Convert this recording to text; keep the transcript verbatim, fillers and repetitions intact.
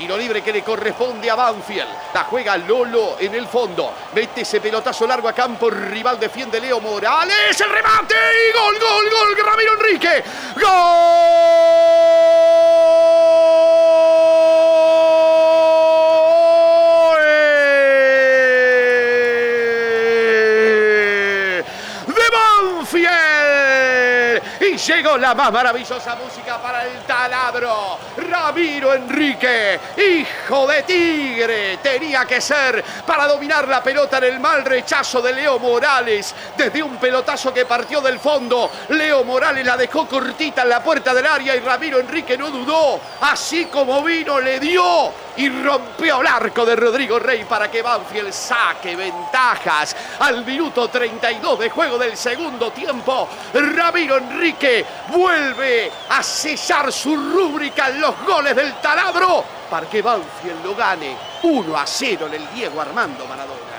Tiro libre que le corresponde a Banfield. La juega Lolo en el fondo. Mete ese pelotazo largo a campo rival. Defiende Leo Morales. El remate y gol, gol, gol. Ramiro Enrique. ¡Gol! Y llegó la más maravillosa música para el taladro. Ramiro Enrique, hijo de tigre, tenía que ser para dominar la pelota en el mal rechazo de Leo Morales. Desde un pelotazo que partió del fondo, Leo Morales la dejó cortita en la puerta del área y Ramiro Enrique no dudó. Así como vino, le dio y rompió el arco de Rodrigo Rey para que Banfield saque ventajas. Al minuto treinta y dos de juego del segundo tiempo, Ramiro Enrique vuelve a sellar su rúbrica en los goles del taladro para que Banfield lo gane uno a cero en el Diego Armando Maradona.